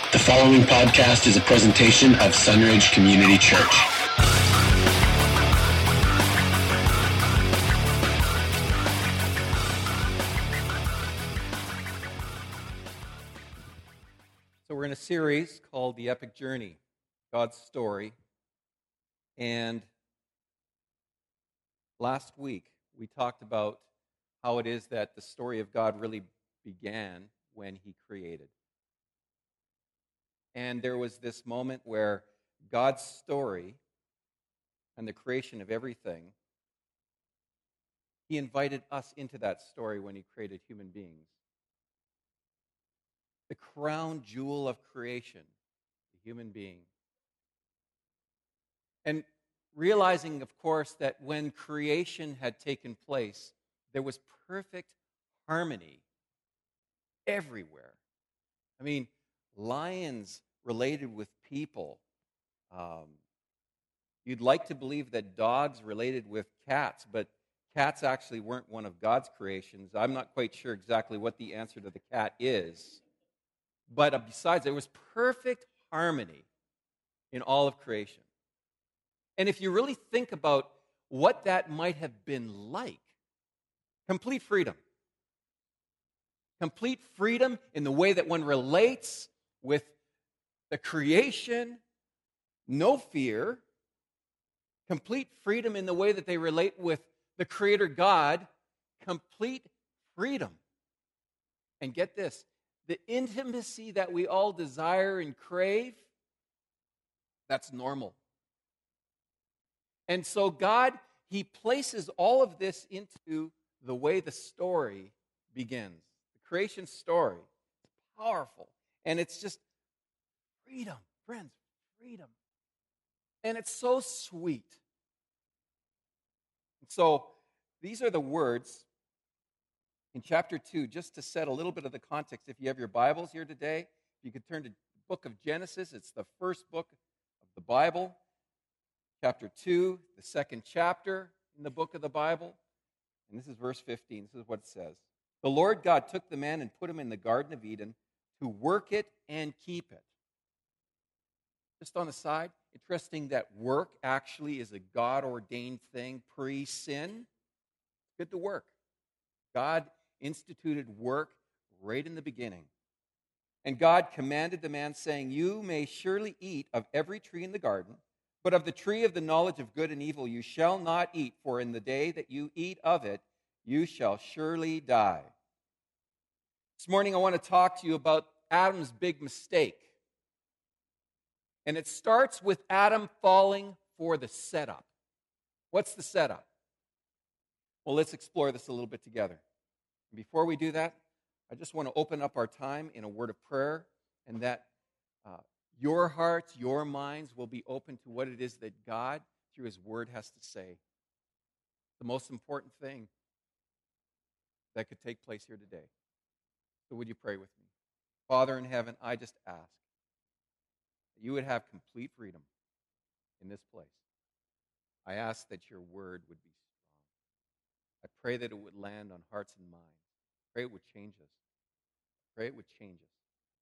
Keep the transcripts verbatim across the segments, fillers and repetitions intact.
The following podcast is a presentation of Sunridge Community Church. So we're in a series called The Epic Journey, God's Story. And last week we talked about how it is that the story of God really began when He created. And there was this moment where God's story and the creation of everything, He invited us into that story when He created human beings. The crown jewel of creation, the human being. And realizing, of course, that when creation had taken place, there was perfect harmony everywhere. I mean, lions related with people. Um, you'd like to believe that dogs related with cats, but cats actually weren't one of God's creations. I'm not quite sure exactly what the answer to the cat is. But uh, besides, there was perfect harmony in all of creation. And if you really think about what that might have been like, complete freedom. Complete freedom in the way that one relates with the creation, no fear. Complete freedom in the way that they relate with the Creator God, complete freedom. And get this, the intimacy that we all desire and crave, that's normal. And so God, He places all of this into the way the story begins. The creation story. It's powerful. And it's just freedom, friends, freedom. And it's so sweet. And so these are the words in chapter two, just to set a little bit of the context. If you have your Bibles here today, you could turn to the book of Genesis. It's the first book of the Bible. Chapter two, the second chapter in the book of the Bible. And this is verse fifteen. This is what it says. The Lord God took the man and put him in the Garden of Eden to work it and keep it. Just on the side, interesting that work actually is a God-ordained thing pre-sin. Good to work. God instituted work right in the beginning. And God commanded the man, saying, "You may surely eat of every tree in the garden, but of the tree of the knowledge of good and evil you shall not eat, for in the day that you eat of it, you shall surely die." This morning I want to talk to you about Adam's big mistake. And it starts with Adam falling for the setup. What's the setup? Well, let's explore this a little bit together. And before we do that, I just want to open up our time in a word of prayer, and that uh, your hearts, your minds will be open to what it is that God, through His Word, has to say. The most important thing that could take place here today. So would you pray with me? Father in heaven, I just ask that you would have complete freedom in this place. I ask that your Word would be strong. I pray that it would land on hearts and minds. I pray it would change us. I pray it would change us.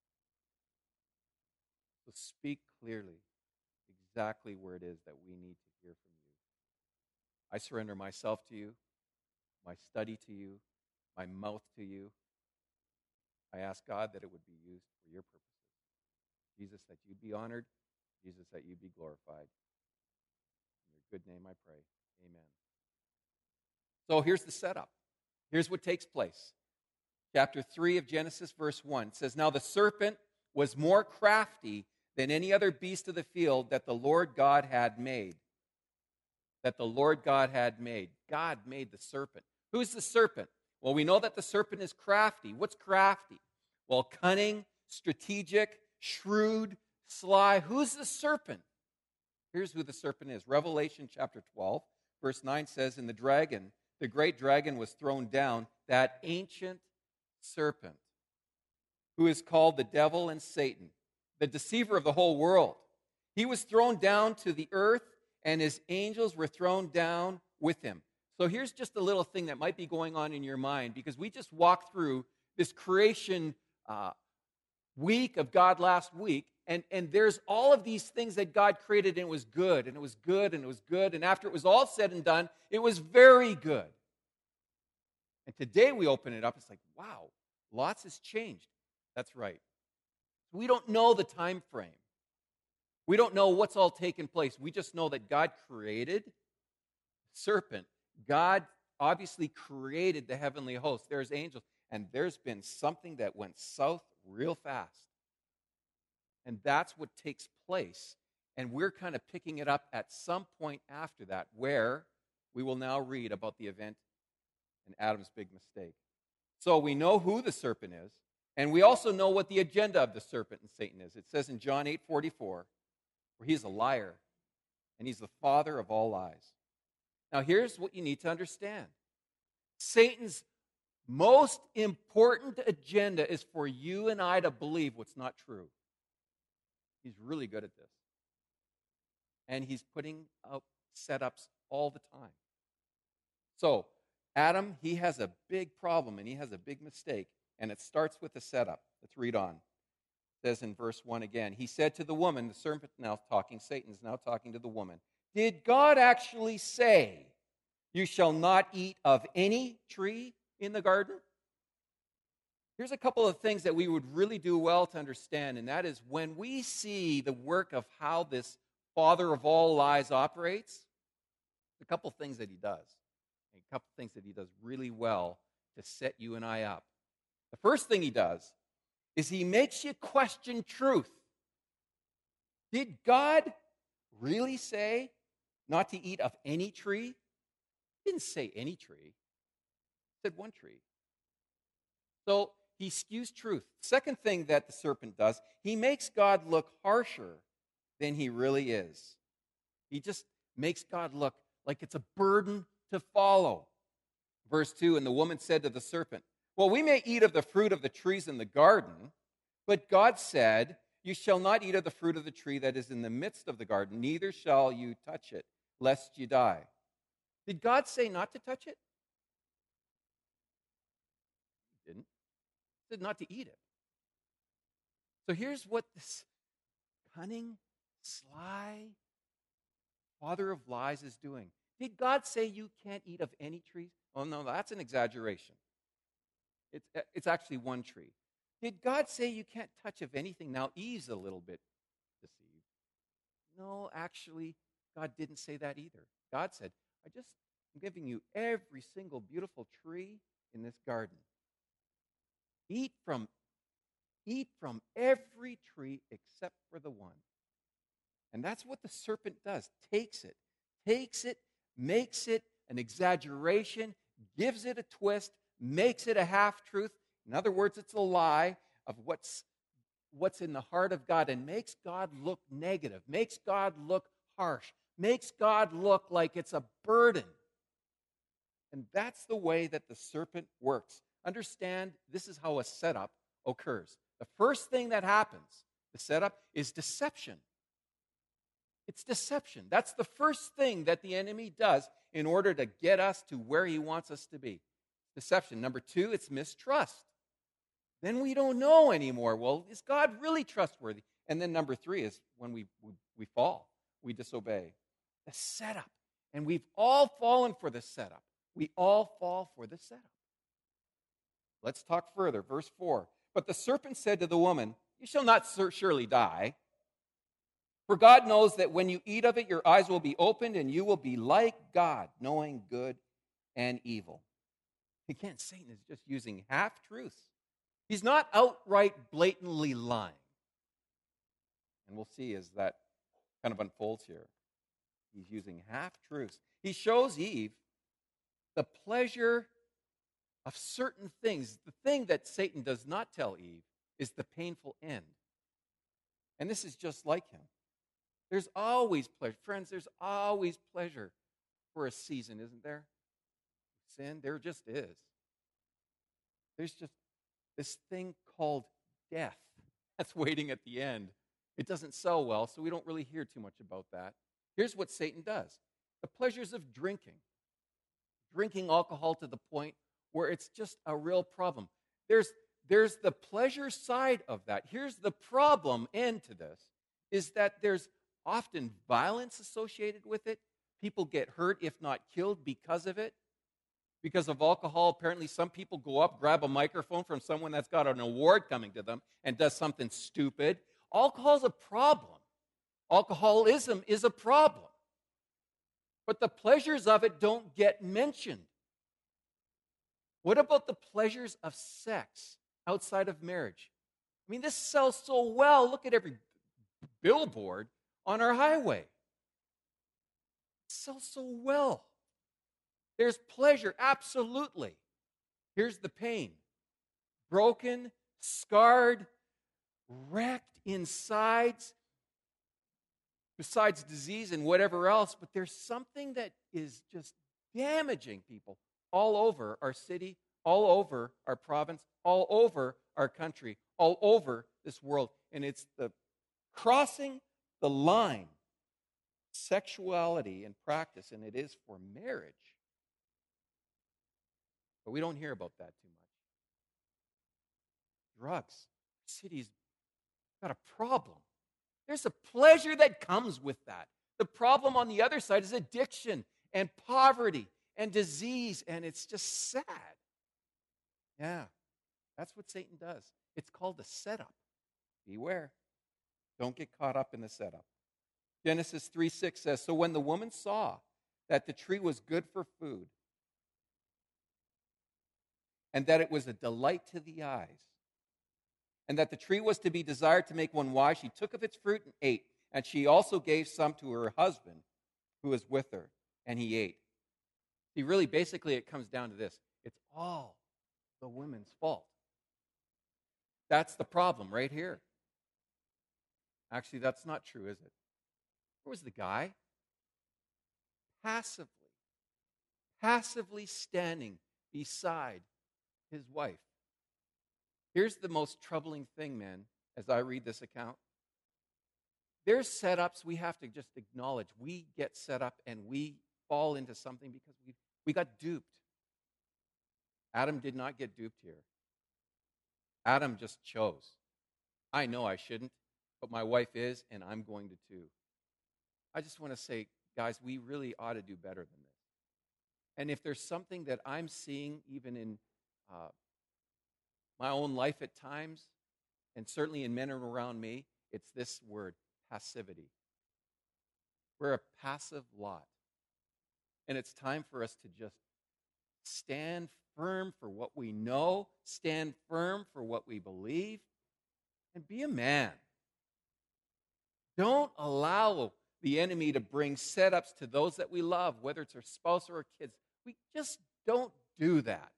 So speak clearly exactly where it is that we need to hear from you. I surrender myself to you, my study to you, my mouth to you. I ask God that it would be used for your purposes. Jesus, that you'd be honored. Jesus, that you'd be glorified. In your good name I pray. Amen. So here's the setup. Here's what takes place. Chapter three of Genesis, verse one, says, "Now the serpent was more crafty than any other beast of the field that the Lord God had made." That the Lord God had made. God made the serpent. Who's the serpent? Well, we know that the serpent is crafty. What's crafty? Well, cunning, strategic, shrewd, sly. Who's the serpent? Here's who the serpent is. Revelation chapter twelve, verse nine says, "And the dragon, the great dragon, was thrown down, that ancient serpent, who is called the devil and Satan, the deceiver of the whole world. He was thrown down to the earth, and his angels were thrown down with him." So here's just a little thing that might be going on in your mind, because we just walked through this creation uh, week of God last week, and, and there's all of these things that God created, and it was good, and it was good, and it was good, and after it was all said and done, it was very good. And today we open it up, it's like, wow, lots has changed. That's right. We don't know the time frame. We don't know what's all taken place. We just know that God created the serpent. God obviously created the heavenly host. There's angels. And there's been something that went south real fast. And that's what takes place. And we're kind of picking it up at some point after that, where we will now read about the event in Adam's big mistake. So we know who the serpent is, and we also know what the agenda of the serpent and Satan is. It says in John eight forty-four, where he's a liar, and he's the father of all lies. Now here's what you need to understand. Satan's most important agenda is for you and I to believe what's not true. He's really good at this. And he's putting up setups all the time. So, Adam, he has a big problem and he has a big mistake, and it starts with a setup. Let's read on. It says in verse one again, he said to the woman, the serpent now talking, Satan's now talking to the woman, did God actually say, you shall not eat of any tree in the garden? Here's a couple of things that we would really do well to understand, and that is when we see the work of how this father of all lies operates, a couple things that he does, a couple things that he does really well to set you and I up. The first thing he does is he makes you question truth. Did God really say not to eat of any tree? He didn't say any tree. He said one tree. So he skews truth. Second thing that the serpent does, he makes God look harsher than he really is. He just makes God look like it's a burden to follow. Verse two, and the woman said to the serpent, well, we may eat of the fruit of the trees in the garden, but God said, you shall not eat of the fruit of the tree that is in the midst of the garden, neither shall you touch it, lest you die. Did God say not to touch it? He didn't. He said not to eat it. So here's what this cunning, sly father of lies is doing. Did God say you can't eat of any trees? Oh, no, that's an exaggeration. It's, it's actually one tree. Did God say you can't touch of anything? Now, Eve's a little bit deceived. No, actually, God didn't say that either. God said, I just am giving you every single beautiful tree in this garden. Eat from, eat from every tree except for the one. And that's what the serpent does. Takes it, takes it, makes it an exaggeration, gives it a twist, makes it a half-truth. In other words, it's a lie of what's, what's in the heart of God, and makes God look negative, makes God look harsh, makes God look like it's a burden. And that's the way that the serpent works. Understand, this is how a setup occurs. The first thing that happens, the setup, is deception. It's deception. That's the first thing that the enemy does in order to get us to where he wants us to be. Deception. Number two, it's mistrust. Then we don't know anymore. Well, is God really trustworthy? And then number three is when we, we, we fall, we disobey. The setup. And we've all fallen for the setup. We all fall for the setup. Let's talk further. Verse four. But the serpent said to the woman, you shall not surely die. For God knows that when you eat of it, your eyes will be opened, and you will be like God, knowing good and evil. Again, Satan is just using half-truths. He's not outright blatantly lying. And we'll see as that kind of unfolds here. He's using half-truths. He shows Eve the pleasure of certain things. The thing that Satan does not tell Eve is the painful end. And this is just like him. There's always pleasure. Friends, there's always pleasure for a season, isn't there? Sin, there just is. There's just this thing called death that's waiting at the end. It doesn't sell well, so we don't really hear too much about that. Here's what Satan does. The pleasures of drinking. Drinking alcohol to the point where it's just a real problem. There's there's the pleasure side of that. Here's the problem end to this, is that there's often violence associated with it. People get hurt, if not killed, because of it. Because of alcohol, apparently some people go up, grab a microphone from someone that's got an award coming to them, and does something stupid. Alcohol's a problem. Alcoholism is a problem. But the pleasures of it don't get mentioned. What about the pleasures of sex outside of marriage? I mean, this sells so well. Look at every billboard on our highway. It sells so well. There's pleasure, absolutely. Here's the pain. Broken, scarred, wrecked insides, besides disease and whatever else, but there's something that is just damaging people all over our city, all over our province, all over our country, all over this world. And it's the crossing the line, sexuality and practice, and it is for marriage. But we don't hear about that too much. Drugs. City's got a problem. There's a pleasure that comes with that. The problem on the other side is addiction and poverty and disease, and it's just sad. Yeah, that's what Satan does. It's called the setup. Beware. Don't get caught up in the setup. Genesis three six says, "So when the woman saw that the tree was good for food, and that it was a delight to the eyes, and that the tree was to be desired to make one wise, she took of its fruit and ate. And she also gave some to her husband who was with her, and he ate." See, really, basically, it comes down to this. It's all the women's fault. That's the problem right here. Actually, that's not true, is it? Where was the guy? Passively, passively standing beside his wife. Here's the most troubling thing, man, as I read this account. There's setups we have to just acknowledge. We get set up and we fall into something because we, we got duped. Adam did not get duped here. Adam just chose. I know I shouldn't, but my wife is, and I'm going to too. I just want to say, guys, we really ought to do better than this. And if there's something that I'm seeing even in uh, my own life at times, and certainly in men around me, it's this word, passivity. We're a passive lot. And it's time for us to just stand firm for what we know, stand firm for what we believe, and be a man. Don't allow the enemy to bring setups to those that we love, whether it's our spouse or our kids. We just don't do that.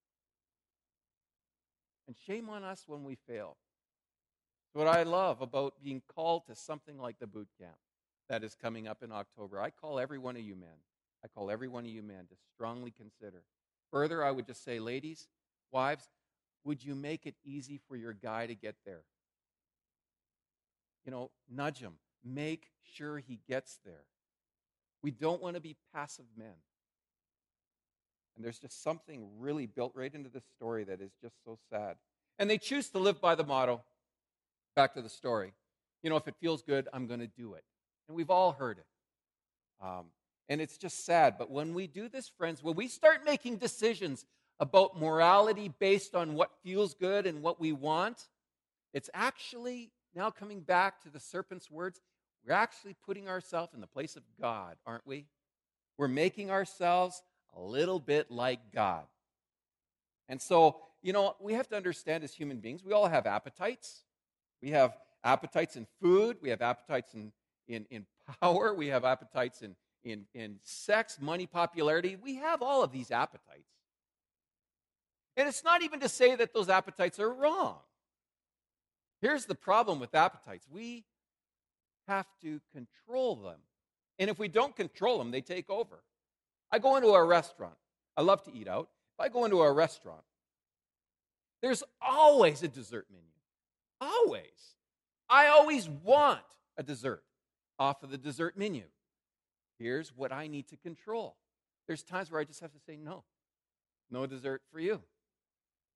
And shame on us when we fail. What I love about being called to something like the boot camp that is coming up in October, I call every one of you men, I call every one of you men to strongly consider. Further, I would just say, ladies, wives, would you make it easy for your guy to get there? You know, nudge him. Make sure he gets there. We don't want to be passive men. And there's just something really built right into this story that is just so sad. And they choose to live by the motto, back to the story, you know, if it feels good, I'm going to do it. And we've all heard it. Um, and it's just sad. But when we do this, friends, when we start making decisions about morality based on what feels good and what we want, it's actually, now coming back to the serpent's words, we're actually putting ourselves in the place of God, aren't we? We're making ourselves a little bit like God. And so, you know, we have to understand as human beings, we all have appetites. We have appetites in food. We have appetites in, in, in power. We have appetites in, in, in sex, money, popularity. We have all of these appetites. And it's not even to say that those appetites are wrong. Here's the problem with appetites. We have to control them. And if we don't control them, they take over. I go into a restaurant. I love to eat out. If I go into a restaurant, there's always a dessert menu. Always. I always want a dessert off of the dessert menu. Here's what I need to control. There's times where I just have to say, no, no dessert for you.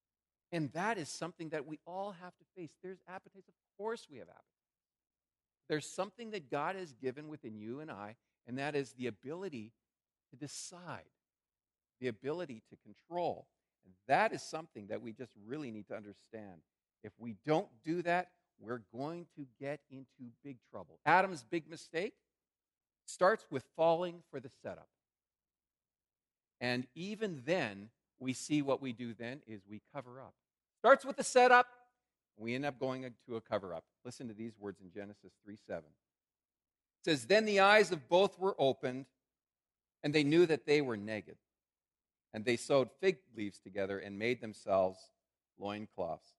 And that is something that we all have to face. There's appetites. Of course we have appetites. There's something that God has given within you and I, and that is the ability to decide, the ability to control. And that is something that we just really need to understand. If we don't do that, we're going to get into big trouble. Adam's big mistake starts with falling for the setup. And even then, we see what we do then is we cover up. Starts with the setup, we end up going into a cover-up. Listen to these words in Genesis three seven. It says, "Then the eyes of both were opened, and they knew that they were naked. And they sewed fig leaves together and made themselves loincloths."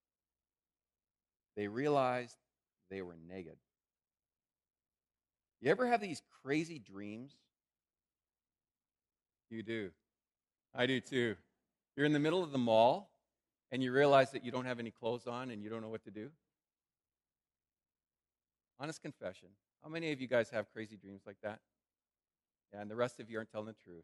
They realized they were naked. You ever have these crazy dreams? You do. I do too. You're in the middle of the mall, and you realize that you don't have any clothes on and you don't know what to do? Honest confession. How many of you guys have crazy dreams like that? Yeah, and the rest of you aren't telling the truth.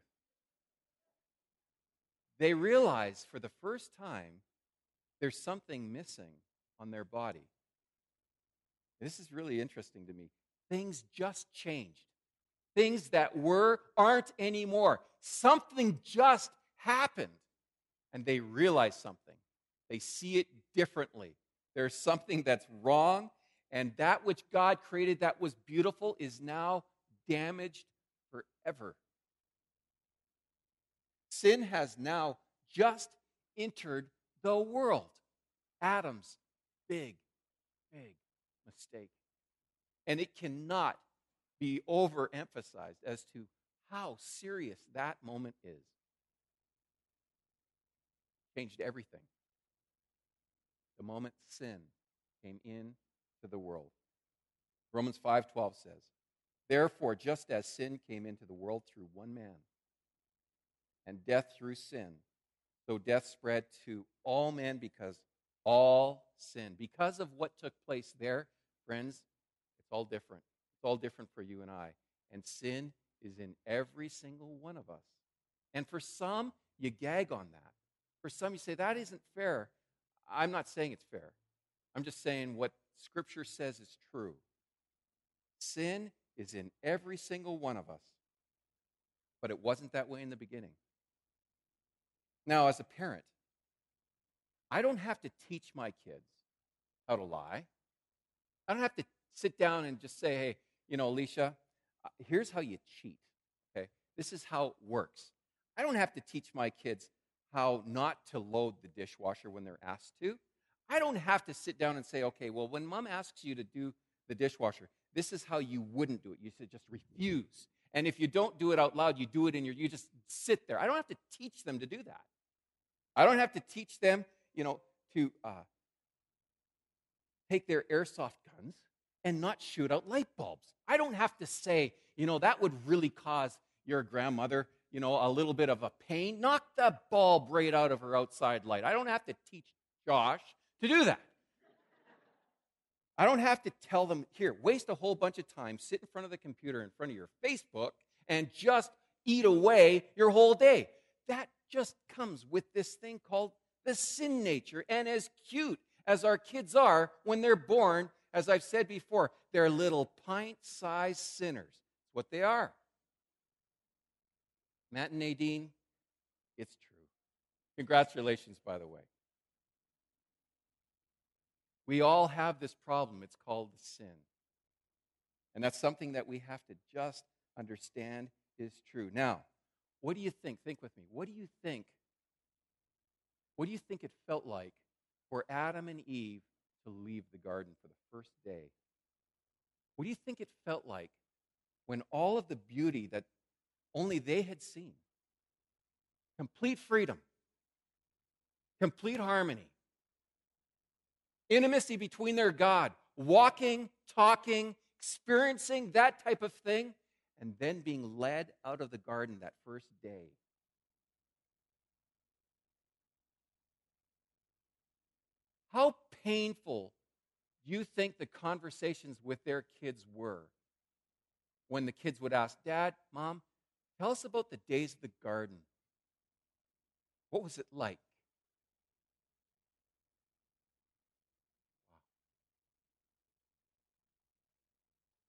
They realize for the first time there's something missing on their body. This is really interesting to me. Things just changed. Things that were aren't anymore. Something just happened. And they realize something. They see it differently. There's something that's wrong, and that which God created that was beautiful is now damaged forever. Sin has now just entered the world. Adam's big, big mistake. And it cannot be overemphasized as to how serious that moment is. Changed everything. The moment sin came into the world. Romans five twelve says, "Therefore, just as sin came into the world through one man, and death through sin, so death spread to all men because all sin." Because of what took place there, friends, it's all different. It's all different for you and I. And sin is in every single one of us. And for some, you gag on that. For some, you say, that isn't fair. I'm not saying it's fair. I'm just saying what Scripture says is true. Sin is in every single one of us. But it wasn't that way in the beginning. Now, as a parent, I don't have to teach my kids how to lie. I don't have to sit down and just say, hey, you know, Alicia, uh, here's how you cheat, okay? This is how it works. I don't have to teach my kids how not to load the dishwasher when they're asked to. I don't have to sit down and say, okay, well, when mom asks you to do the dishwasher, this is how you wouldn't do it. You should just refuse. And if you don't do it out loud, you do it in your, you just sit there. I don't have to teach them to do that. I don't have to teach them, you know, to uh, take their airsoft guns and not shoot out light bulbs. I don't have to say, you know, that would really cause your grandmother, you know, a little bit of a pain. Knock the bulb right out of her outside light. I don't have to teach Josh to do that. I don't have to tell them, here, waste a whole bunch of time, sit in front of the computer, in front of your Facebook, and just eat away your whole day. That just comes with this thing called the sin nature. And as cute as our kids are when they're born, as I've said before, they're little pint-sized sinners. That's what they are. Matt and Nadine, it's true. Congratulations, by the way. We all have this problem. It's called sin. And that's something that we have to just understand is true. Now, what do you think? Think with me. What do you think? What do you think it felt like for Adam and Eve to leave the garden for the first day? What do you think it felt like when all of the beauty that only they had seen, complete freedom, complete harmony, intimacy between their God, walking, talking, experiencing that type of thing, and then being led out of the garden that first day? How painful do you think the conversations with their kids were when the kids would ask, Dad, Mom, tell us about the days of the garden. What was it like?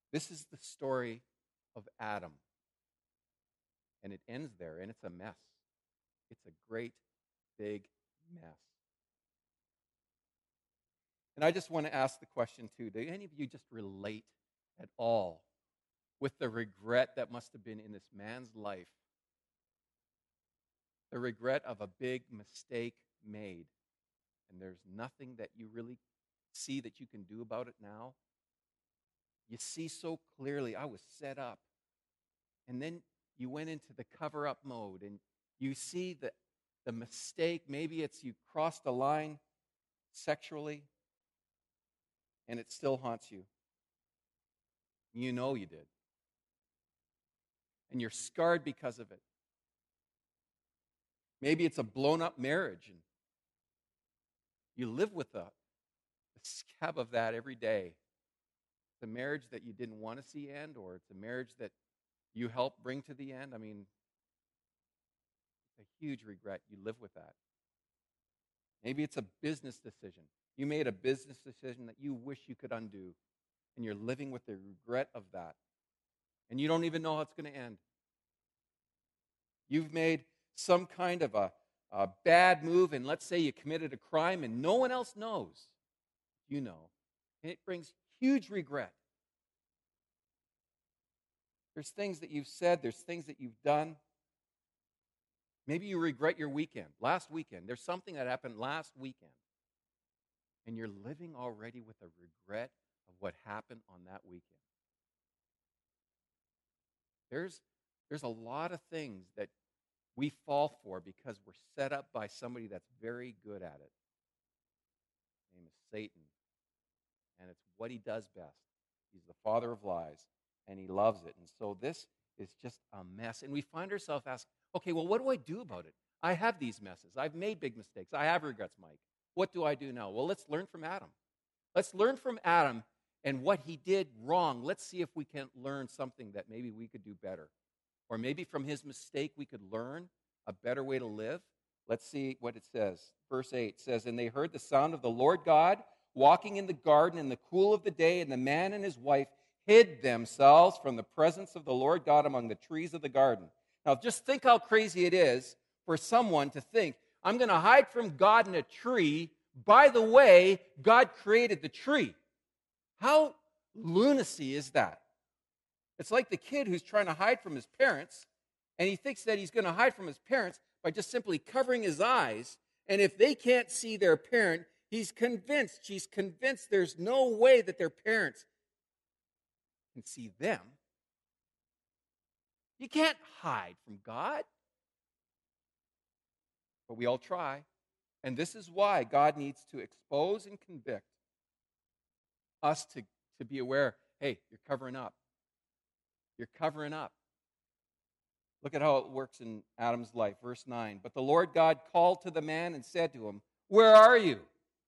This is the story of Adam. And it ends there, and it's a mess. It's a great, big mess. And I just want to ask the question, too. Do any of you just relate at all with the regret that must have been in this man's life? The regret of a big mistake made. And there's nothing that you really see that you can do about it now. You see so clearly, I was set up. And then you went into the cover-up mode, and you see the, the mistake. Maybe it's you crossed a line sexually, and it still haunts you. You know you did. And you're scarred because of it. Maybe it's a blown-up marriage, and you live with the, the scab of that every day. It's a marriage that you didn't want to see end, or it's a marriage that you helped bring to the end. I mean, it's a huge regret. You live with that. Maybe it's a business decision. You made a business decision that you wish you could undo, and you're living with the regret of that. And you don't even know how it's going to end. You've made some kind of a, a bad move, and let's say you committed a crime, and no one else knows. You know. And it brings huge regret. There's things that you've said, there's things that you've done. Maybe you regret your weekend, last weekend. There's something that happened last weekend. And you're living already with a regret of what happened on that weekend. There's, there's a lot of things that we fall for because we're set up by somebody that's very good at it. His name is Satan. And it's what he does best. He's the father of lies, and he loves it. And so this is just a mess. And we find ourselves asking, okay, well, what do I do about it? I have these messes. I've made big mistakes. I have regrets, Mike. What do I do now? Well, let's learn from Adam. Let's learn from Adam and what he did wrong. Let's see if we can learn something that maybe we could do better. Or maybe from his mistake we could learn a better way to live. Let's see what it says. Verse eight says, "And they heard the sound of the Lord God walking in the garden in the cool of the day, and the man and his wife hid themselves from the presence of the Lord God among the trees of the garden." Now, just think how crazy it is for someone to think, I'm going to hide from God in a tree. By the way, God created the tree. How lunacy is that? It's like the kid who's trying to hide from his parents, and he thinks that he's going to hide from his parents by just simply covering his eyes. And if they can't see their parent, he's convinced, she's convinced there's no way that their parents can see them. You can't hide from God. But we all try. And this is why God needs to expose and convict us to, to be aware, hey, you're covering up. You're covering up. Look at how it works in Adam's life. Verse nine. "But the Lord God called to the man and said to him, 'Where are you?'"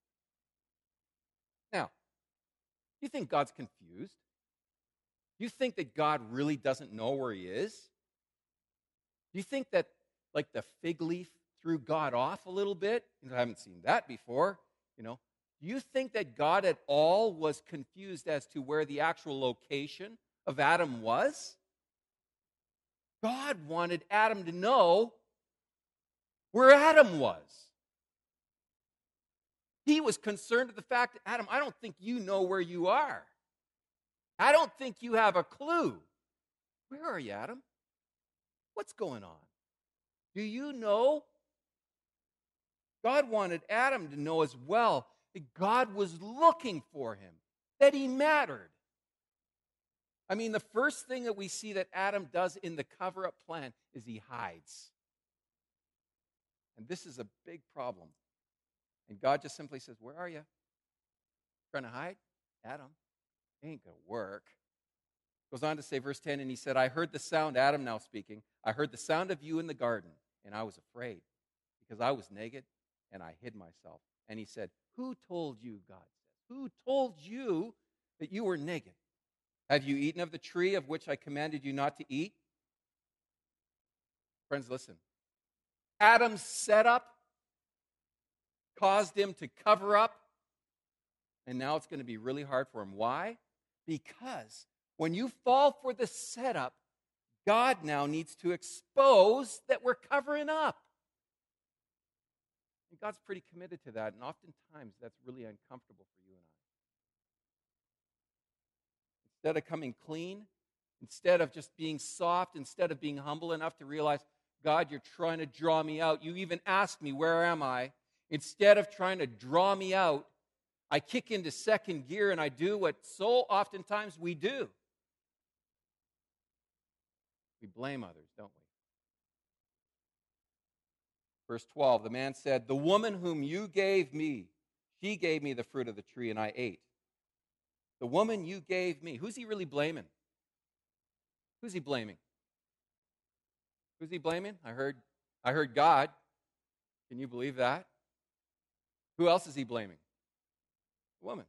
Now, you think God's confused? You think that God really doesn't know where he is? Do you think that, like the fig leaf threw God off a little bit? You know, I haven't seen that before. You know, do you think that God at all was confused as to where the actual location of Adam was? God wanted Adam to know where Adam was. He was concerned with the fact that, Adam, I don't think you know where you are. I don't think you have a clue. Where are you, Adam? What's going on? Do you know? God wanted Adam to know as well that God was looking for him, that he mattered. I mean, the first thing that we see that Adam does in the cover-up plan is he hides. And this is a big problem. And God just simply says, where are you? Trying to hide? Adam, it ain't going to work. Goes on to say, verse ten, "And he said, I heard the sound," Adam now speaking, "I heard the sound of you in the garden, and I was afraid, because I was naked, and I hid myself." And he said, "Who told you," God said, "who told you that you were naked? Have you eaten of the tree of which I commanded you not to eat?" Friends, listen. Adam's setup caused him to cover up, and now it's going to be really hard for him. Why? Because When you fall for the setup, God now needs to expose that we're covering up. And God's pretty committed to that, and oftentimes that's really uncomfortable for you and I. Instead of coming clean, instead of just being soft, instead of being humble enough to realize, God, you're trying to draw me out. You even asked me, where am I? Instead of trying to draw me out, I kick into second gear and I do what so oftentimes we do. We blame others, don't we? Verse twelve, the man said, the woman whom you gave me, she gave me the fruit of the tree and I ate. The woman you gave me. Who's he really blaming? Who's he blaming? Who's he blaming? I heard, I heard God. Can you believe that? Who else is he blaming? The woman.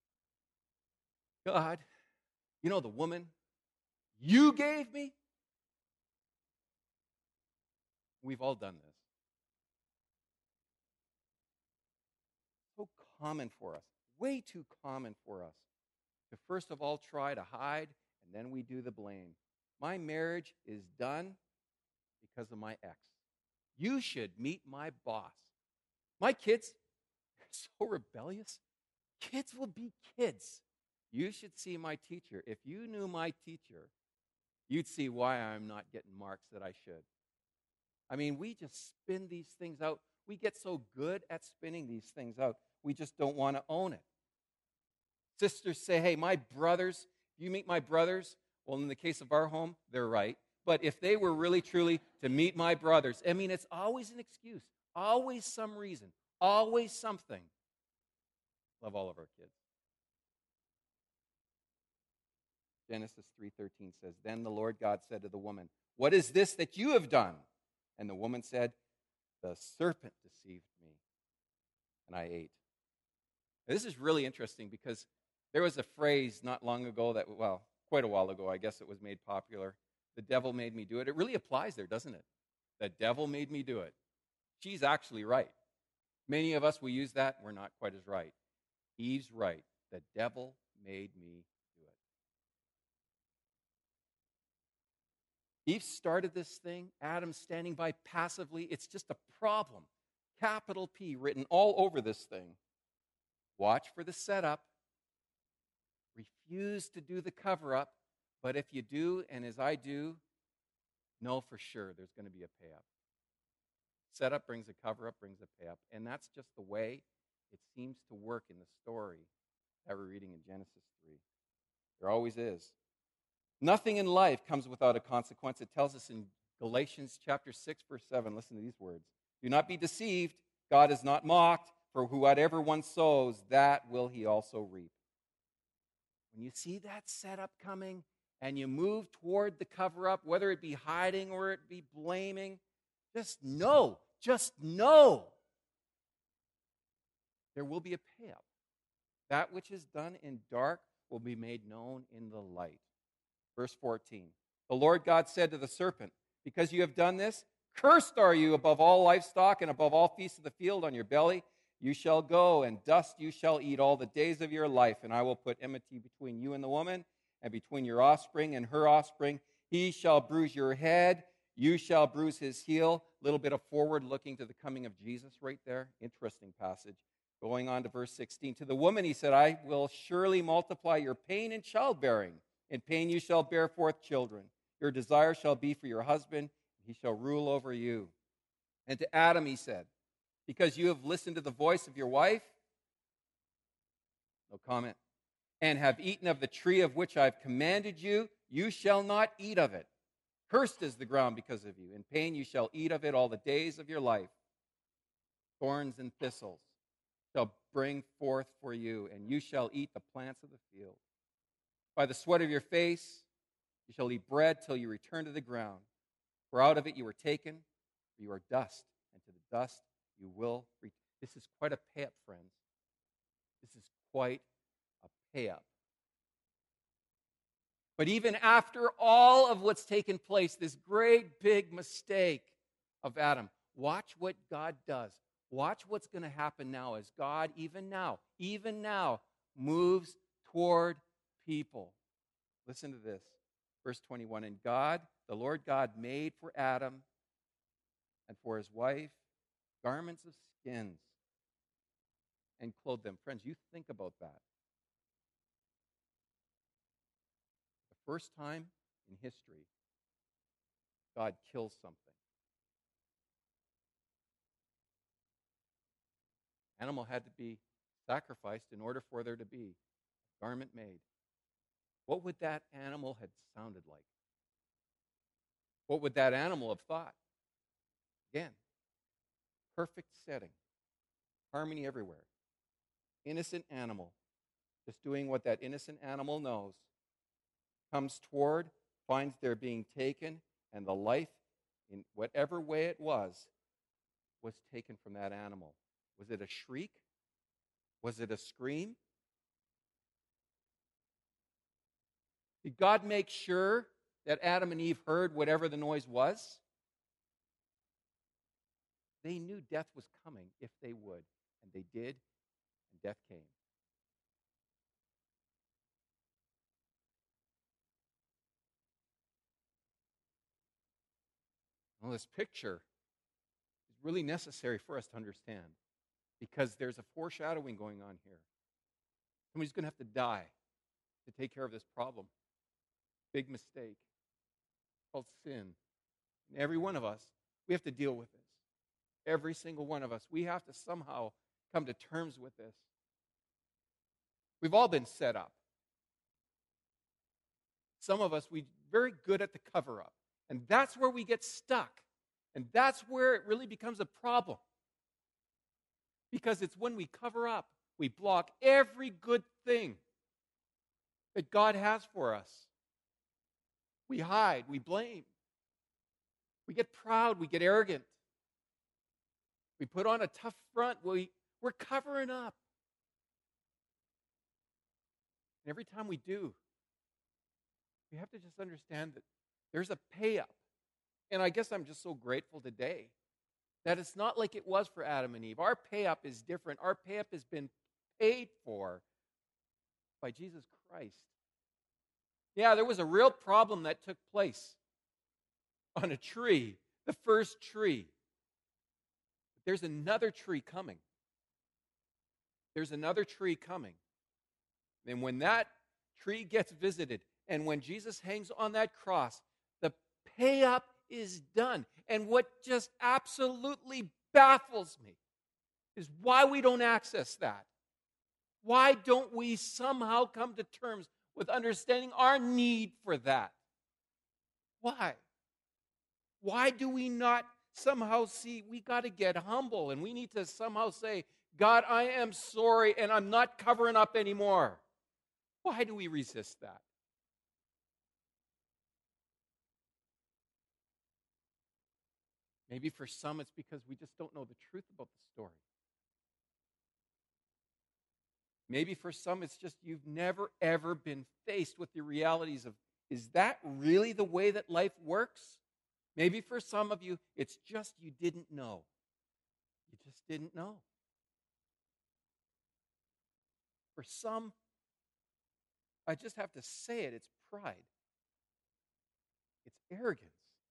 God, you know the woman you gave me? We've all done this. So common for us, way too common for us to first of all try to hide, and then we do the blame. My marriage is done because of my ex. You should meet my boss. My kids are so rebellious. Kids will be kids. You should see my teacher. If you knew my teacher, you'd see why I'm not getting marks that I should. I mean, we just spin these things out. We get so good at spinning these things out, we just don't want to own it. Sisters say, hey, my brothers, you meet my brothers? Well, in the case of our home, they're right. But if they were really, truly to meet my brothers, I mean, it's always an excuse, always some reason, always something. Love all of our kids. Genesis three thirteen says, then the Lord God said to the woman, what is this that you have done? And the woman said, the serpent deceived me, and I ate. Now, this is really interesting because there was a phrase not long ago that, well, quite a while ago, I guess it was made popular. The devil made me do it. It really applies there, doesn't it? The devil made me do it. She's actually right. Many of us, we use that. We're not quite as right. Eve's right. The devil made me do it. Eve started this thing. Adam's standing by passively. It's just a problem. Capital P written all over this thing. Watch for the setup. Refuse to do the cover-up. But if you do, and as I do, know for sure there's going to be a pay-up. Setup brings a cover-up, brings a pay-up. And that's just the way it seems to work in the story that we're reading in Genesis three. There always is. Nothing in life comes without a consequence. It tells us in Galatians chapter six, verse seven. Listen to these words. Do not be deceived. God is not mocked. For whatever one sows, that will he also reap. When you see that setup coming and you move toward the cover-up, whether it be hiding or it be blaming, just know, just know there will be a pay-up. That which is done in dark will be made known in the light. Verse fourteen, the Lord God said to the serpent, because you have done this, cursed are you above all livestock and above all beasts of the field. On your belly you shall go, and dust you shall eat all the days of your life. And I will put enmity between you and the woman, and between your offspring and her offspring. He shall bruise your head, you shall bruise his heel. A little bit of forward looking to the coming of Jesus right there. Interesting passage. Going on to verse sixteen. To the woman he said, I will surely multiply your pain in childbearing. In pain you shall bear forth children. Your desire shall be for your husband, he shall rule over you. And to Adam he said, because you have listened to the voice of your wife, no comment, and have eaten of the tree of which I have commanded you, you shall not eat of it. Cursed is the ground because of you. In pain you shall eat of it all the days of your life. Thorns and thistles shall bring forth for you, and you shall eat the plants of the field. By the sweat of your face you shall eat bread till you return to the ground. For out of it you were taken, for you are dust, and to the dust you will return. This is quite a pay-up, friends. This is quite a pay-up. But even after all of what's taken place, this great big mistake of Adam, watch what God does. Watch what's going to happen now as God, even now, even now, moves toward people. Listen to this. Verse twenty-one, and God, the Lord God, made for Adam and for his wife garments of skins and clothed them. Friends, you think about that. The first time in history, God kills something. Animal had to be sacrificed in order for there to be a garment made. What would that animal have sounded like? What would that animal have thought? Again, perfect setting, harmony everywhere. Innocent animal, just doing what that innocent animal knows, comes toward, finds they're being taken, and the life, in whatever way it was, was taken from that animal. Was it a shriek? Was it a scream? Did God make sure that Adam and Eve heard whatever the noise was? They knew death was coming if they would, and they did, and death came. Well, this picture is really necessary for us to understand because there's a foreshadowing going on here. Somebody's going to have to die to take care of this problem. Big mistake called sin. And every one of us, we have to deal with this. Every single one of us, we have to somehow come to terms with this. We've all been set up. Some of us, we're very good at the cover-up. And that's where we get stuck. And that's where it really becomes a problem. Because it's when we cover up, we block every good thing that God has for us. We hide, we blame. We get proud, we get arrogant. We put on a tough front, we, we're covering up. And every time we do, we have to just understand that there's a pay up. And I guess I'm just so grateful today that it's not like it was for Adam and Eve. Our pay up is different. Our pay up has been paid for by Jesus Christ. Yeah, there was a real problem that took place on a tree, the first tree. But there's another tree coming. There's another tree coming. And when that tree gets visited, and when Jesus hangs on that cross, the pay up is done. And what just absolutely baffles me is why we don't access that. Why don't we somehow come to terms with understanding our need for that? Why? Why do we not somehow see we got to get humble and we need to somehow say, God, I am sorry and I'm not covering up anymore? Why do we resist that? Maybe for some it's because we just don't know the truth about the story. Maybe for some it's just you've never ever been faced with the realities of, is that really the way that life works? Maybe for some of you it's just you didn't know. You just didn't know. For some, I just have to say it, it's pride. It's arrogance.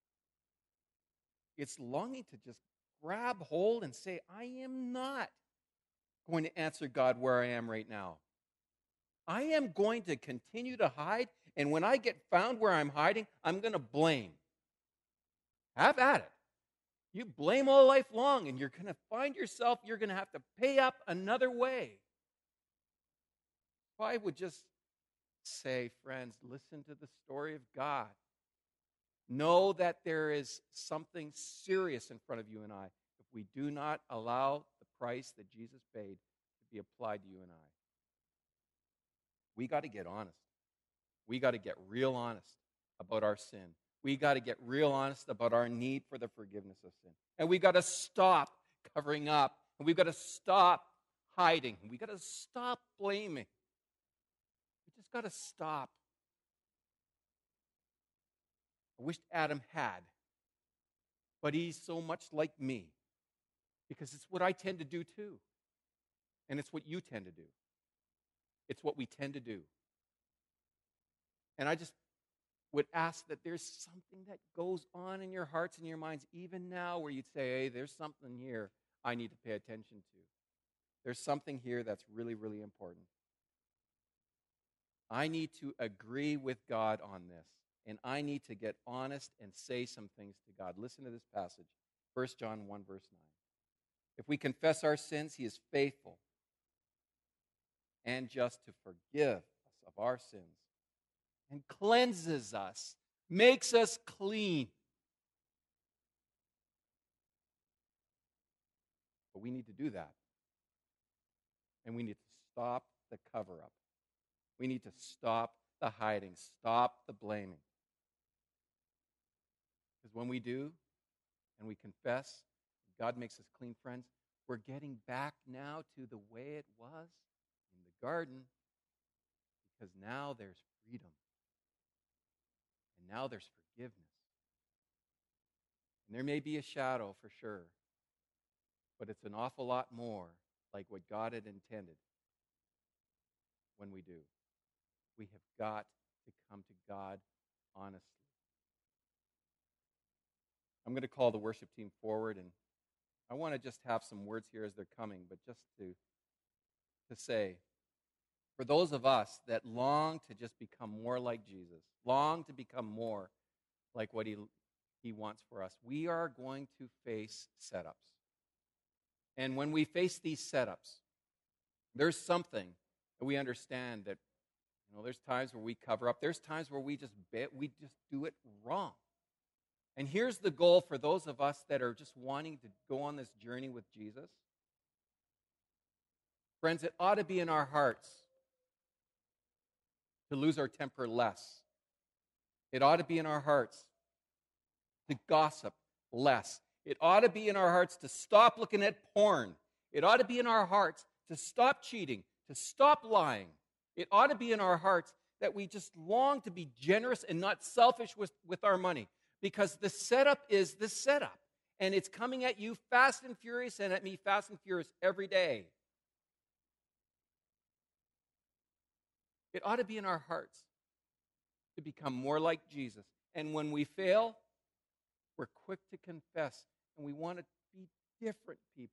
It's longing to just grab hold and say, I am not going to answer God where I am right now. I am going to continue to hide, and when I get found where I'm hiding, I'm going to blame. Have at it. You blame all life long, and you're going to find yourself, you're going to have to pay up another way. If I would just say, friends, listen to the story of God. Know that there is something serious in front of you and I if we do not allow the price that Jesus paid to be applied to you and I. We got to get honest. We got to get real honest about our sin. We got to get real honest about our need for the forgiveness of sin. And we got to stop covering up. And we've got to stop hiding. We got to stop blaming. We just got to stop. I wished Adam had, but he's so much like me because it's what I tend to do too. And it's what you tend to do. It's what we tend to do. And I just would ask that there's something that goes on in your hearts and your minds even now where you'd say, hey, there's something here I need to pay attention to. There's something here that's really, really important. I need to agree with God on this, and I need to get honest and say some things to God. Listen to this passage, First John one, verse nine. If we confess our sins, he is faithful and just to forgive us of our sins and cleanses us, makes us clean. But we need to do that. And we need to stop the cover-up. We need to stop the hiding, stop the blaming. Because when we do, and we confess, God makes us clean, friends, we're getting back now to the way it was in the garden, because now there's freedom. And now there's forgiveness. And there may be a shadow for sure, but it's an awful lot more like what God had intended when we do. We have got to come to God honestly. I'm going to call the worship team forward, and I want to just have some words here as they're coming, but just to, to say, for those of us that long to just become more like Jesus, long to become more like what he, he wants for us, we are going to face setups. And when we face these setups, there's something that we understand that, you know, there's times where we cover up. There's times where we just we just do it wrong. And here's the goal for those of us that are just wanting to go on this journey with Jesus. Friends, it ought to be in our hearts to lose our temper less. It ought to be in our hearts to gossip less. It ought to be in our hearts to stop looking at porn. It ought to be in our hearts to stop cheating, to stop lying. It ought to be in our hearts that we just long to be generous and not selfish with, with our money. Because the setup is the setup. And it's coming at you fast and furious and at me fast and furious every day. It ought to be in our hearts to become more like Jesus. And when we fail, we're quick to confess. And we want to be different people.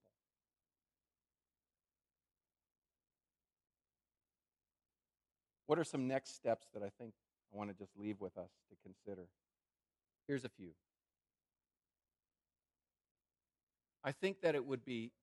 What are some next steps that I think I want to just leave with us to consider? Here's a few. I think that it would be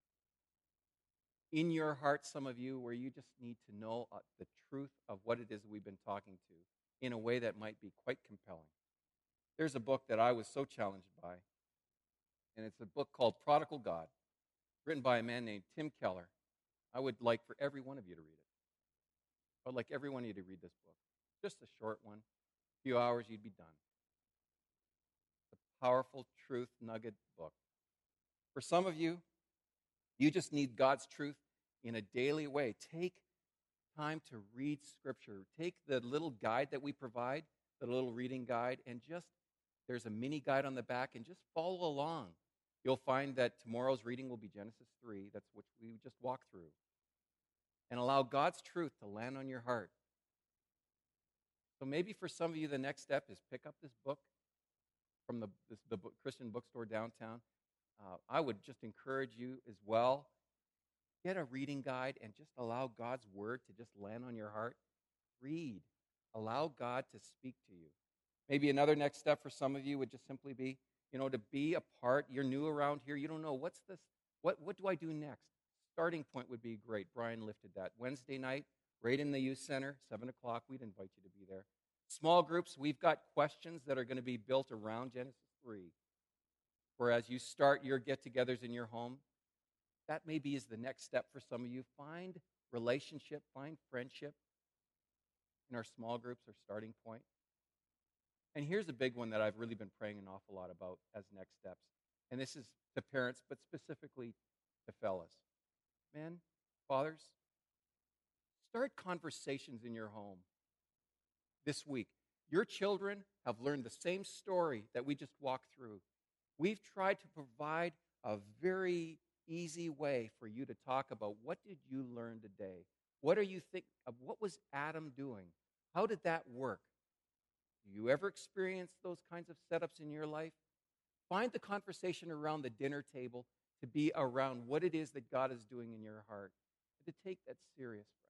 in your heart, some of you, where you just need to know uh, the truth of what it is we've been talking to in a way that might be quite compelling. There's a book that I was so challenged by, and it's a book called Prodigal God, written by a man named Tim Keller. I would like for every one of you to read it. I would like every one of you to read this book. Just a short one. A few hours, you'd be done. It's a powerful truth nugget book. For some of you, you just need God's truth in a daily way. Take time to read Scripture. Take the little guide that we provide, the little reading guide, and just, there's a mini guide on the back, and just follow along. You'll find that tomorrow's reading will be Genesis three. That's what we just walked through. And allow God's truth to land on your heart. So maybe for some of you, the next step is pick up this book from the, this, the book, Christian bookstore downtown. Uh, I would just encourage you as well, get a reading guide and just allow God's word to just land on your heart. Read. Allow God to speak to you. Maybe another next step for some of you would just simply be, you know, to be a part. You're new around here. You don't know, what's this? What, what do I do next? Starting point would be great. Brian lifted that. Wednesday night, right in the youth center, seven o'clock, we'd invite you to be there. Small groups, we've got questions that are going to be built around Genesis three. Whereas you start your get-togethers in your home, that maybe is the next step for some of you. Find relationship, find friendship in our small groups or starting point. And here's a big one that I've really been praying an awful lot about as next steps. And this is to parents, but specifically to fellas. Men, fathers, start conversations in your home this week. Your children have learned the same story that we just walked through. We've tried to provide a very easy way for you to talk about what did you learn today? What are you think of? What was Adam doing? How did that work? Do you ever experience those kinds of setups in your life? Find the conversation around the dinner table to be around what it is that God is doing in your heart, and to take that serious.